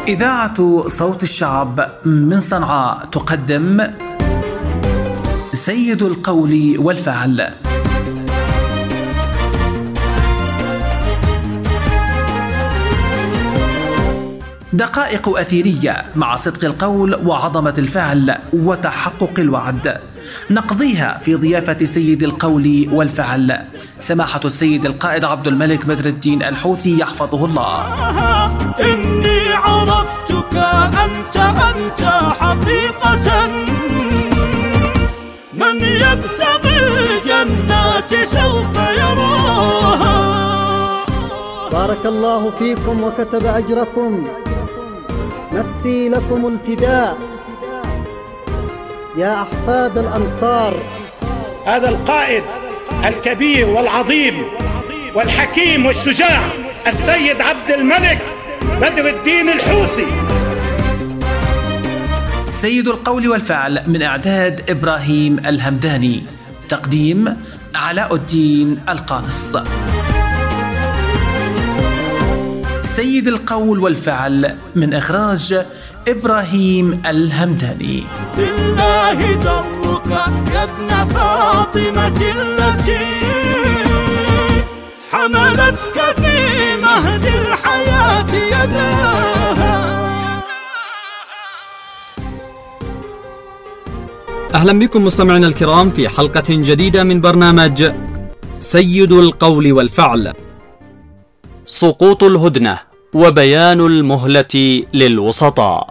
إذاعة صوت الشعب من صنعاء تقدم سيد القول والفعل. دقائق أثيرية مع صدق القول وعظمة الفعل وتحقق الوعد، نقضيها في ضيافة سيد القول والفعل سماحة السيد القائد عبد الملك بدر الدين الحوثي يحفظه الله. إني عرفتك أنت حقيقة، من يبتغي الجنات سوف يراها. بارك الله فيكم وكتب أجركم، نفسي لكم الفداء يا أحفاد الأنصار. هذا القائد الكبير والعظيم والحكيم والشجاع السيد عبد الملك بدر الدين الحوثي. سيد القول والفعل من إعداد إبراهيم الهمداني، تقديم علاء الدين القانص. سيد القول والفعل من إخراج إبراهيم الهمداني. بالله درك يا ابن فاطمة التي حملتك في مهد الحياة يداها. أهلا بكم مستمعينا الكرام في حلقة جديدة من برنامج سيد القول والفعل. سقوط الهدنة وبيان المهلة للوسطاء.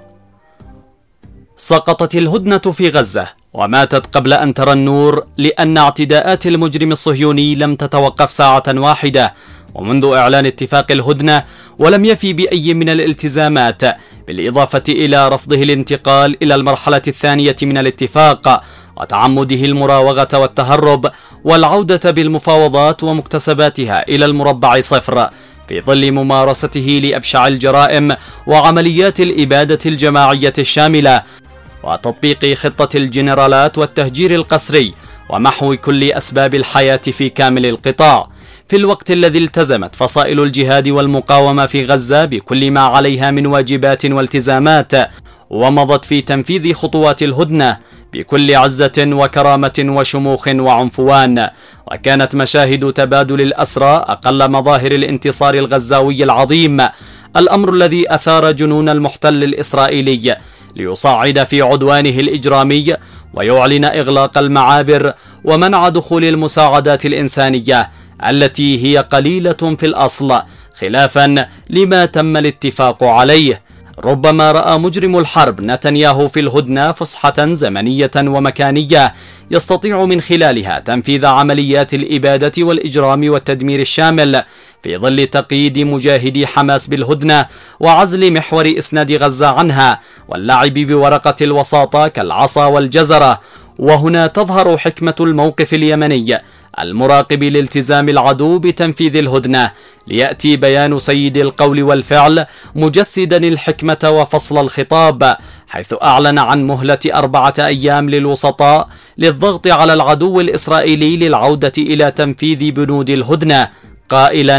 سقطت الهدنة في غزة وماتت قبل أن ترى النور، لأن اعتداءات المجرم الصهيوني لم تتوقف ساعة واحدة، ومنذ إعلان اتفاق الهدنة ولم يفي بأي من الالتزامات، بالإضافة إلى رفضه الانتقال إلى المرحلة الثانية من الاتفاق وتعمده المراوغة والتهرب والعودة بالمفاوضات ومكتسباتها إلى المربع صفر، في ظل ممارسته لأبشع الجرائم وعمليات الإبادة الجماعية الشاملة وتطبيق خطة الجنرالات والتهجير القسري ومحو كل أسباب الحياة في كامل القطاع، في الوقت الذي التزمت فصائل الجهاد والمقاومة في غزة بكل ما عليها من واجبات والتزامات، ومضت في تنفيذ خطوات الهدنة بكل عزة وكرامة وشموخ وعنفوان. وكانت مشاهد تبادل الأسرى أقل مظاهر الانتصار الغزاوي العظيم، الأمر الذي أثار جنون المحتل الإسرائيلي ليصعد في عدوانه الإجرامي ويعلن إغلاق المعابر ومنع دخول المساعدات الإنسانية التي هي قليلة في الأصل، خلافا لما تم الاتفاق عليه. ربما رأى مجرم الحرب نتنياهو في الهدنة فسحة زمنية ومكانية يستطيع من خلالها تنفيذ عمليات الإبادة والإجرام والتدمير الشامل، في ظل تقييد مجاهدي حماس بالهدنة وعزل محور إسناد غزة عنها واللعب بورقة الوساطة كالعصا والجزرة. وهنا تظهر حكمة الموقف اليمني المراقب لالتزام العدو بتنفيذ الهدنة، ليأتي بيان سيد القول والفعل مجسدا الحكمة وفصل الخطاب، حيث أعلن عن مهلة 4 أيام للوسطاء للضغط على العدو الإسرائيلي للعودة إلى تنفيذ بنود الهدنة، قائلا: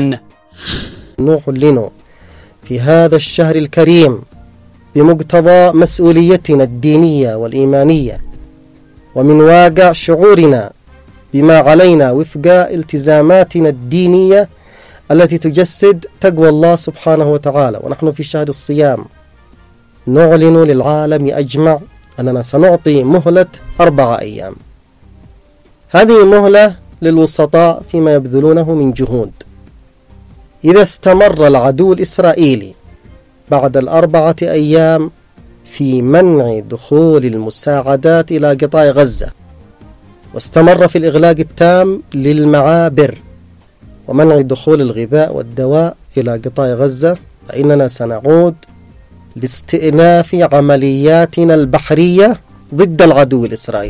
نعلن في هذا الشهر الكريم بمقتضى مسؤوليتنا الدينية والإيمانية ومن واقع شعورنا بما علينا وفق التزاماتنا الدينية التي تجسد تقوى الله سبحانه وتعالى، ونحن في شهر الصيام، نعلن للعالم أجمع أننا سنعطي مهلة 4 أيام. هذه مهلة للوسطاء فيما يبذلونه من جهود. إذا استمر العدو الإسرائيلي بعد 4 أيام في منع دخول المساعدات إلى قطاع غزة، واستمر في الإغلاق التام للمعابر ومنع دخول الغذاء والدواء إلى قطاع غزة، فإننا سنعود لاستئناف عملياتنا البحرية ضد العدو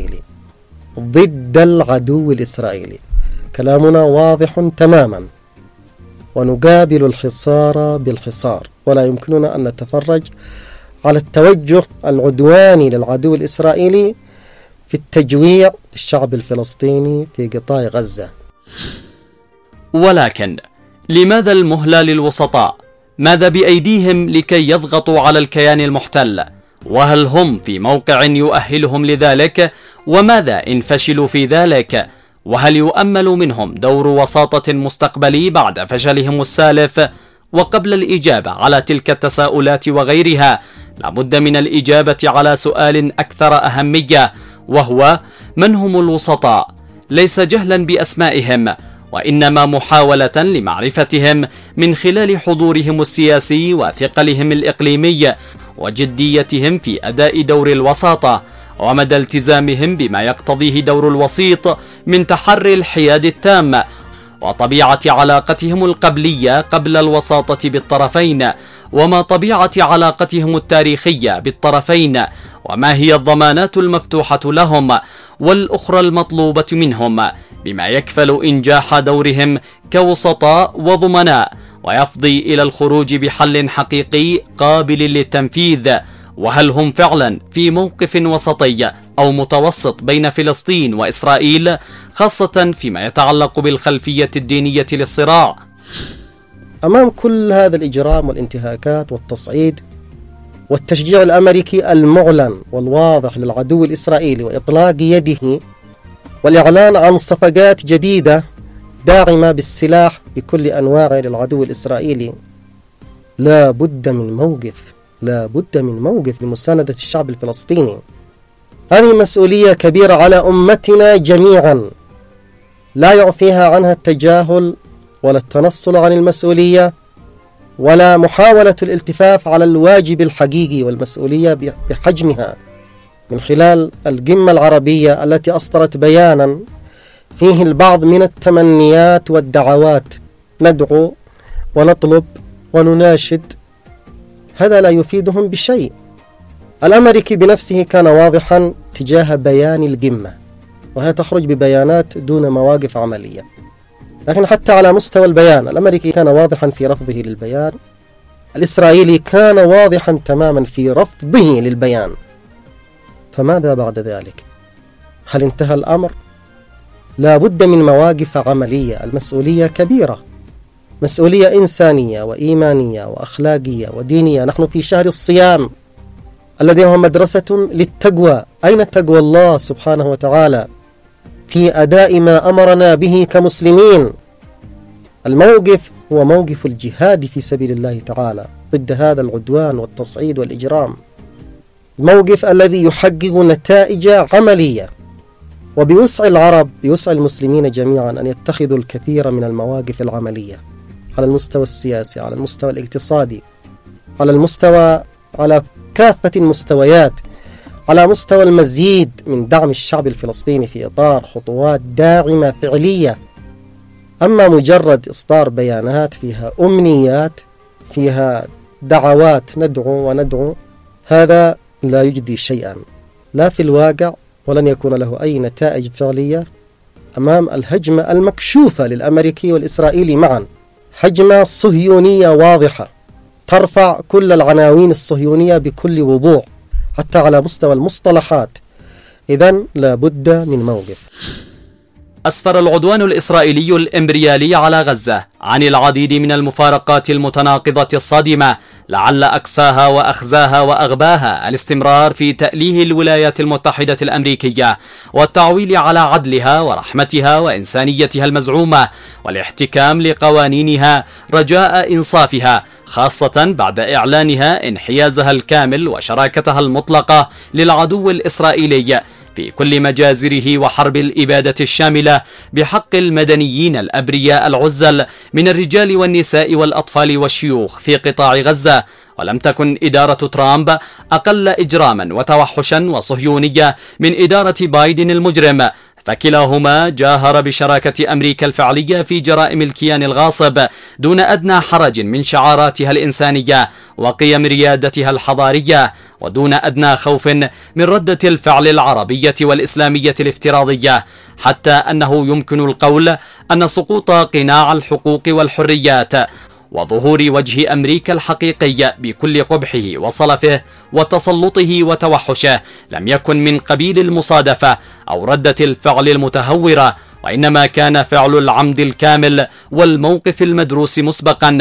الإسرائيلي. كلامنا واضح تماما، ونقابل الحصار بالحصار، ولا يمكننا أن نتفرج على التوجه العدواني للعدو الإسرائيلي في التجويع للشعب الفلسطيني في قطاع غزة. ولكن لماذا المهلة للوسطاء؟ ماذا بأيديهم لكي يضغطوا على الكيان المحتل؟ وهل هم في موقع يؤهلهم لذلك؟ وماذا إن فشلوا في ذلك؟ وهل يؤمل منهم دور وساطة مستقبلي بعد فشلهم السالف؟ وقبل الإجابة على تلك التساؤلات وغيرها، لابد من الإجابة على سؤال أكثر أهمية، وهو: من هم الوسطاء؟ ليس جهلا بأسمائهم، وإنما محاولة لمعرفتهم من خلال حضورهم السياسي وثقلهم الإقليمي وجديتهم في أداء دور الوساطة، ومدى التزامهم بما يقتضيه دور الوسيط من تحري الحياد التام، وطبيعة علاقتهم القبلية قبل الوساطة بالطرفين، وما طبيعة علاقتهم التاريخية بالطرفين، وما هي الضمانات المفتوحة لهم والأخرى المطلوبة منهم، بما يكفل إنجاح دورهم كوسطاء وضمناء، ويفضي إلى الخروج بحل حقيقي قابل للتنفيذ. وهل هم فعلا في موقف وسطي أو متوسط بين فلسطين وإسرائيل، خاصة فيما يتعلق بالخلفية الدينية للصراع؟ أمام كل هذا الإجرام والانتهاكات والتصعيد والتشجيع الأمريكي المعلن والواضح للعدو الإسرائيلي وإطلاق يده والإعلان عن صفقات جديدة داعمة بالسلاح بكل أنواعه للعدو الإسرائيلي، لا بد من موقف لمساندة الشعب الفلسطيني. هذه مسؤولية كبيرة على أمتنا جميعا، لا يعفيها عنها التجاهل ولا التنصل عن المسؤولية ولا محاولة الالتفاف على الواجب الحقيقي والمسؤولية بحجمها، من خلال القمة العربية التي أصدرت بيانا فيه البعض من التمنيات والدعوات، ندعو ونطلب ونناشد، هذا لا يفيدهم بشيء. الأمريكي بنفسه كان واضحا تجاه بيان القمة، وهي تخرج ببيانات دون مواقف عملية، لكن حتى على مستوى البيان الأمريكي كان واضحا في رفضه للبيان، الإسرائيلي كان واضحا تماما في رفضه للبيان. فماذا بعد ذلك؟ هل انتهى الأمر؟ لا بد من مواقف عملية. المسؤولية كبيرة، مسؤولية إنسانية وإيمانية وأخلاقية ودينية. نحن في شهر الصيام الذي هو مدرسة للتقوى. أين تقوى الله سبحانه وتعالى في أداء ما أمرنا به كمسلمين؟ الموقف هو موقف الجهاد في سبيل الله تعالى ضد هذا العدوان والتصعيد والإجرام، الموقف الذي يحقق نتائج عملية. وبوسع العرب، بوسع المسلمين جميعا، أن يتخذوا الكثير من المواقف العملية على المستوى السياسي، على المستوى الاقتصادي، على كافة المستويات، على مستوى المزيد من دعم الشعب الفلسطيني في إطار خطوات داعمة فعلية. أما مجرد إصدار بيانات فيها أمنيات، فيها دعوات ندعو، هذا لا يجدي شيئا لا في الواقع، ولن يكون له أي نتائج فعلية أمام الهجمة المكشوفة للأمريكي والإسرائيلي معا، هجمة صهيونية واضحة ترفع كل العناوين الصهيونية بكل وضوح حتى على مستوى المصطلحات. إذن لا بد من موقف. أسفر العدوان الإسرائيلي الإمبريالي على غزة عن العديد من المفارقات المتناقضة الصادمة، لعل أقساها وأخزاها وأغباها الاستمرار في تأليه الولايات المتحدة الأمريكية والتعويل على عدلها ورحمتها وإنسانيتها المزعومة، والاحتكام لقوانينها رجاء إنصافها، خاصة بعد إعلانها انحيازها الكامل وشراكتها المطلقة للعدو الإسرائيلي في كل مجازره وحرب الإبادة الشاملة بحق المدنيين الأبرياء العزل من الرجال والنساء والأطفال والشيوخ في قطاع غزة. ولم تكن إدارة ترامب أقل إجراما وتوحشا وصهيونية من إدارة بايدن المجرم، فكلاهما جاهر بشراكة أمريكا الفعلية في جرائم الكيان الغاصب دون أدنى حرج من شعاراتها الإنسانية وقيم ريادتها الحضارية، ودون أدنى خوف من ردة الفعل العربية والإسلامية الافتراضية، حتى أنه يمكن القول أن سقوط قناع الحقوق والحريات وظهور وجه أمريكا الحقيقي بكل قبحه وصلفه وتسلطه وتوحشه لم يكن من قبيل المصادفة أو ردة الفعل المتهورة، وإنما كان فعل العمد الكامل والموقف المدروس مسبقا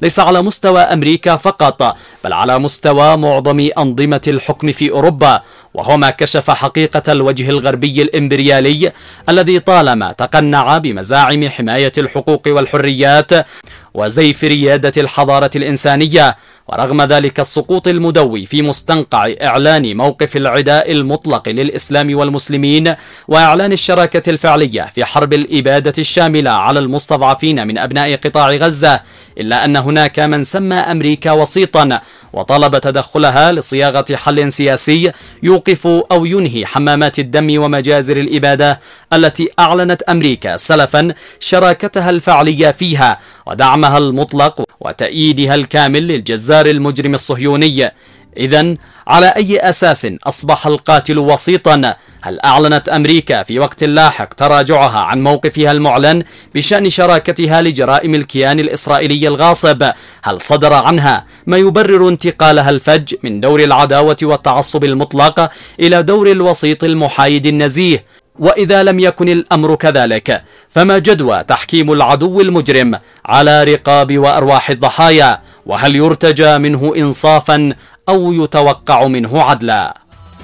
ليس على مستوى أمريكا فقط، بل على مستوى معظم أنظمة الحكم في أوروبا، وهو ما كشف حقيقة الوجه الغربي الإمبريالي الذي طالما تقنع بمزاعم حماية الحقوق والحريات وزيف ريادة الحضارة الإنسانية. ورغم ذلك السقوط المدوي في مستنقع إعلان موقف العداء المطلق للإسلام والمسلمين وإعلان الشراكة الفعلية في حرب الإبادة الشاملة على المستضعفين من أبناء قطاع غزة، إلا أن هناك من سمى أمريكا وسيطا وطلب تدخلها لصياغة حل سياسي يوقف أو ينهي حمامات الدم ومجازر الإبادة التي أعلنت أمريكا سلفا شراكتها الفعلية فيها ودعمها المطلق وتأييدها الكامل للجزار المجرم الصهيوني. إذن على أي أساس أصبح القاتل وسيطا؟ هل أعلنت أمريكا في وقت لاحق تراجعها عن موقفها المعلن بشأن شراكتها لجرائم الكيان الإسرائيلي الغاصب؟ هل صدر عنها ما يبرر انتقالها الفج من دور العداوة والتعصب المطلق إلى دور الوسيط المحايد النزيه؟ وإذا لم يكن الأمر كذلك، فما جدوى تحكيم العدو المجرم على رقاب وأرواح الضحايا؟ وهل يرتجى منه إنصافا أو يتوقع منه عدلا؟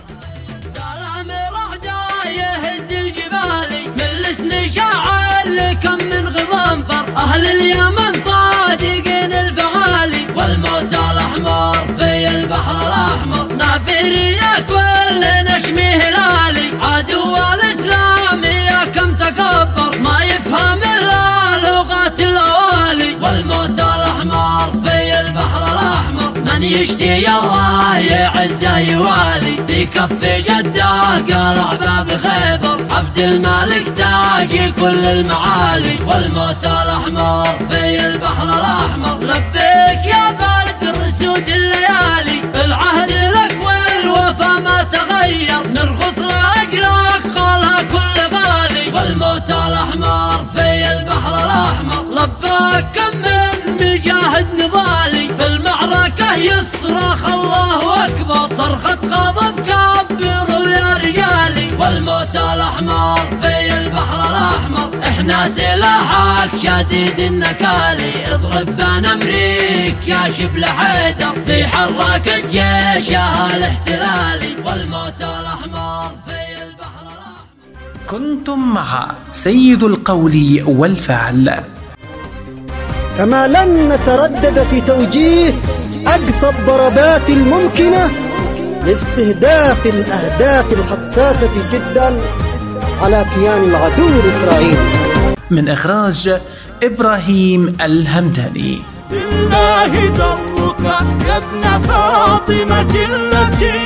أهل اليمن صادقين الفعالي، والموت الأحمر في البحر الأحمر نافري كل نشمي هلالي. عدو الإسلام يا كم تكبر ما يفهم إلا لغات الأوالي، والموت الأحمر في البحر الأحمر من يشتي الله يعزه يوالي. بكف جده قلع باب خيبر عبد الملك تاجي كل المعالي، والموت الأحمر في البحر الأحمر لبيك يا بدر سود الليالي. العهد لك والوفا ما تغير نرخص لأجلك خالها كل غالي، والموت الأحمر في البحر الأحمر لباك كم من مجاهد نضالي. في المعركة يصرخ الله أكبر صرخة غضب كبروا يا رجالي، والموت الأحمر في البحر الأحمر احنا سلاحك شديد النكالي. اضرب بان أمريك يا شبل حيدر في حركة جيشها الاحتلالي، والموت الأحمر في البحر الأحمر. كنتم مع سيد القول والفعل. كما لن نتردد في توجيه أقصى الضربات الممكنة لاستهداف الأهداف الحساسة جدا على كيان العدو الإسرائيلي. من إخراج إبراهيم الهمداني. بالله درك يا ابن فاطمة التي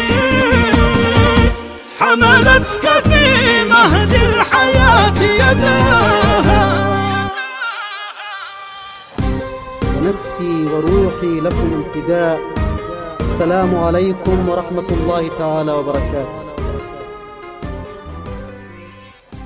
حملتك في مهد الحياة يداها. نفسي وروحي لكم الفداء. السلام عليكم ورحمة الله تعالى وبركاته.